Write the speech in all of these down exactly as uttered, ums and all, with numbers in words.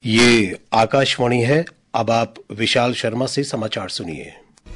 ये आकाशवाणी है। अब आप विशाल शर्मा से समाचार सुनिए।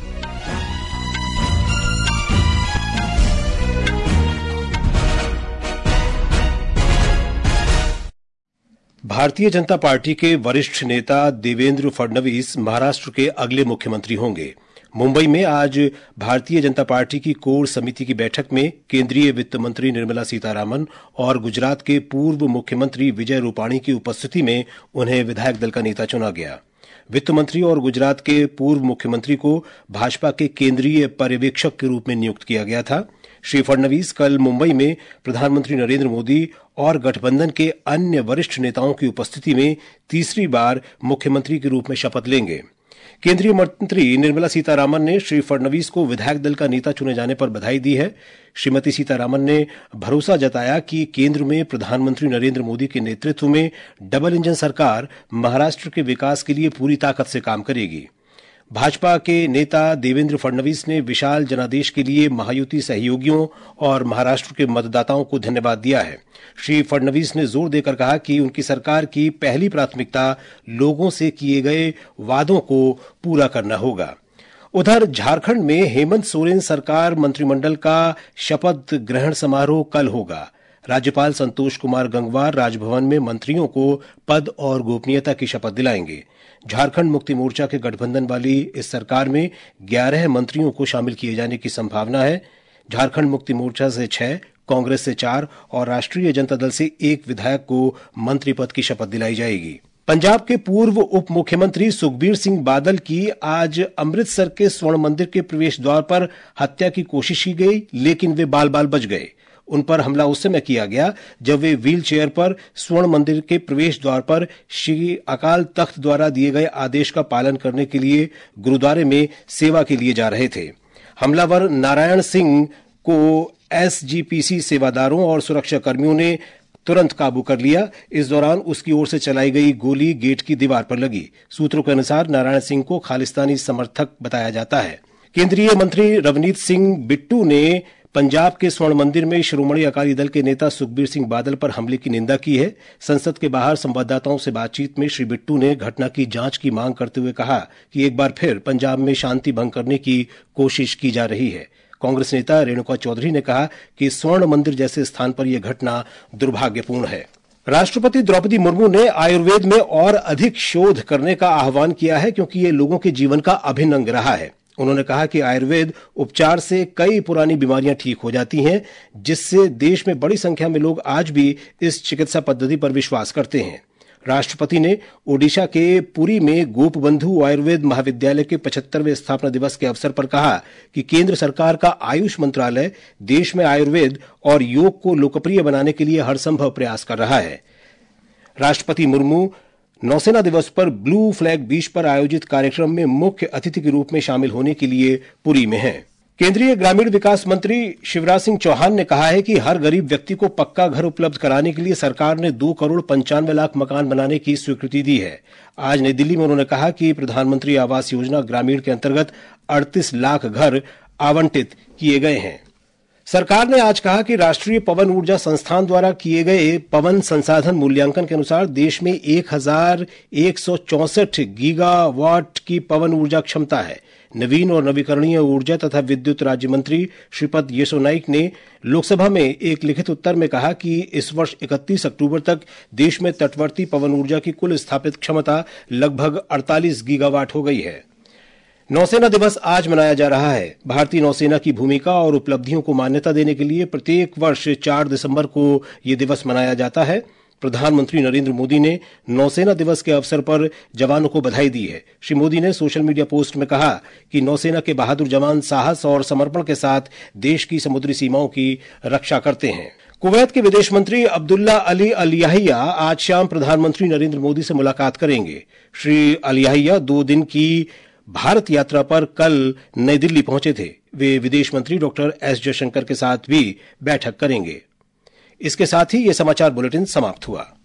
भारतीय जनता पार्टी के वरिष्ठ नेता देवेंद्र फडणवीस महाराष्ट्र के अगले मुख्यमंत्री होंगे। मुंबई में आज भारतीय जनता पार्टी की कोर समिति की बैठक में केंद्रीय वित्त मंत्री निर्मला सीतारामन और गुजरात के पूर्व मुख्यमंत्री विजय रूपाणी की उपस्थिति में उन्हें विधायक दल का नेता चुना गया। वित्त मंत्री और गुजरात के पूर्व मुख्यमंत्री को भाजपा के केंद्रीय पर्यवेक्षक के रूप में नियुक्त किया गया था। श्री फडणवीस कल मुंबई में प्रधानमंत्री नरेंद्र मोदी और गठबंधन के अन्य वरिष्ठ नेताओं की उपस्थिति में तीसरी बार मुख्यमंत्री के रूप में शपथ लेंगे। केंद्रीय मंत्री निर्मला सीतारामन ने श्री फडणवीस को विधायक दल का नेता चुने जाने पर बधाई दी है। श्रीमती सीतारामन ने भरोसा जताया कि केंद्र में प्रधानमंत्री नरेंद्र मोदी के नेतृत्व में डबल इंजन सरकार महाराष्ट्र के विकास के लिए पूरी ताकत से काम करेगी। भाजपा के नेता देवेंद्र फडणवीस ने विशाल जनादेश के लिए महायुति सहयोगियों और महाराष्ट्र के मतदाताओं को धन्यवाद दिया है। श्री फडणवीस ने जोर देकर कहा कि उनकी सरकार की पहली प्राथमिकता लोगों से किए गए वादों को पूरा करना होगा। उधर झारखंड में हेमंत सोरेन सरकार मंत्रिमंडल का शपथ ग्रहण समारोह कल होगा। राज्यपाल संतोष कुमार गंगवार राजभवन में मंत्रियों को पद और गोपनीयता की शपथ दिलाएंगे। झारखंड मुक्ति मोर्चा के गठबंधन वाली इस सरकार में ग्यारह मंत्रियों को शामिल किए जाने की संभावना है। झारखंड मुक्ति मोर्चा से छह, कांग्रेस से चार और राष्ट्रीय जनता दल से एक विधायक को मंत्री पद की शपथ दिलाई जाएगी। पंजाब के पूर्व उप मुख्यमंत्री सुखबीर सिंह बादल की आज अमृतसर के स्वर्ण मंदिर के प्रवेश द्वार पर हत्या की कोशिश की गई, लेकिन वे बाल बाल बच गए। उन पर हमला उस समय किया गया जब वे व्हील चेयर पर स्वर्ण मंदिर के प्रवेश द्वार पर श्री अकाल तख्त द्वारा दिए गए आदेश का पालन करने के लिए गुरुद्वारे में सेवा के लिए जा रहे थे। हमलावर नारायण सिंह को एसजीपीसी सेवादारों और सुरक्षा कर्मियों ने तुरंत काबू कर लिया। इस दौरान उसकी ओर से चलाई गई गोली गेट की दीवार पर लगी। सूत्रों के अनुसार नारायण सिंह को खालिस्तानी समर्थक बताया जाता है। केंद्रीय मंत्री रवनीत सिंह बिट्टू ने पंजाब के स्वर्ण मंदिर में श्रोमणी अकाली दल के नेता सुखबीर सिंह बादल पर हमले की निंदा की है। संसद के बाहर संवाददाताओं से बातचीत में श्री बिट्टू ने घटना की जांच की मांग करते हुए कहा कि एक बार फिर पंजाब में शांति भंग करने की कोशिश की जा रही है। कांग्रेस नेता रेणुका चौधरी ने कहा कि स्वर्ण मंदिर जैसे स्थान पर यह घटना दुर्भाग्यपूर्ण है। राष्ट्रपति द्रौपदी मुर्मू ने आयुर्वेद में और अधिक शोध करने का आह्वान किया है, क्योंकि ये लोगों के जीवन का अभिन्न अंग रहा है। उन्होंने कहा कि आयुर्वेद उपचार से कई पुरानी बीमारियां ठीक हो जाती हैं, जिससे देश में बड़ी संख्या में लोग आज भी इस चिकित्सा पद्धति पर विश्वास करते हैं। राष्ट्रपति ने ओडिशा के पुरी में गोपबंधु आयुर्वेद महाविद्यालय के पचहत्तरवें स्थापना दिवस के अवसर पर कहा कि केंद्र सरकार का आयुष मंत्रालय देश में आयुर्वेद और योग को लोकप्रिय बनाने के लिए हर संभव प्रयास कर रहा है। राष्ट्रपति मुर्मू नौसेना दिवस पर ब्लू फ्लैग बीच पर आयोजित कार्यक्रम में मुख्य अतिथि के रूप में शामिल होने के लिए पुरी में हैं। केंद्रीय ग्रामीण विकास मंत्री शिवराज सिंह चौहान ने कहा है कि हर गरीब व्यक्ति को पक्का घर उपलब्ध कराने के लिए सरकार ने दो करोड़ पंचानवे लाख मकान बनाने की स्वीकृति दी है। आज नई दिल्ली में उन्होंने कहा कि प्रधानमंत्री आवास योजना ग्रामीण के अंतर्गत अड़तीस लाख घर आवंटित किए गए हैं। सरकार ने आज कहा कि राष्ट्रीय पवन ऊर्जा संस्थान द्वारा किए गए पवन संसाधन मूल्यांकन के अनुसार देश में एक हजार एक सौ चौसठ गीगावाट की पवन ऊर्जा क्षमता है। नवीन और नवीकरणीय ऊर्जा तथा विद्युत राज्य मंत्री श्रीपद येसो नाइक ने लोकसभा में एक लिखित उत्तर में कहा कि इस वर्ष इकतीस अक्टूबर तक देश में तटवर्ती पवन ऊर्जा की कुल स्थापित क्षमता लगभग अड़तालीस गीगावाट हो गई है। नौसेना दिवस आज मनाया जा रहा है। भारतीय नौसेना की भूमिका और उपलब्धियों को मान्यता देने के लिए प्रत्येक वर्ष चार दिसंबर को यह दिवस मनाया जाता है। प्रधानमंत्री नरेंद्र मोदी ने नौसेना दिवस के अवसर पर जवानों को बधाई दी है। श्री मोदी ने सोशल मीडिया पोस्ट में कहा कि नौसेना के बहादुर जवान साहस और समर्पण के साथ देश की समुद्री सीमाओं की रक्षा करते हैं। कुवैत के विदेश मंत्री अब्दुल्ला अली अल याहिया आज शाम प्रधानमंत्री नरेंद्र मोदी से मुलाकात करेंगे। श्री अल याहिया दो दिन की भारत यात्रा पर कल नई दिल्ली पहुंचे थे। वे विदेश मंत्री डॉक्टर एस जयशंकर के साथ भी बैठक करेंगे। इसके साथ ही यह समाचार बुलेटिन समाप्त हुआ।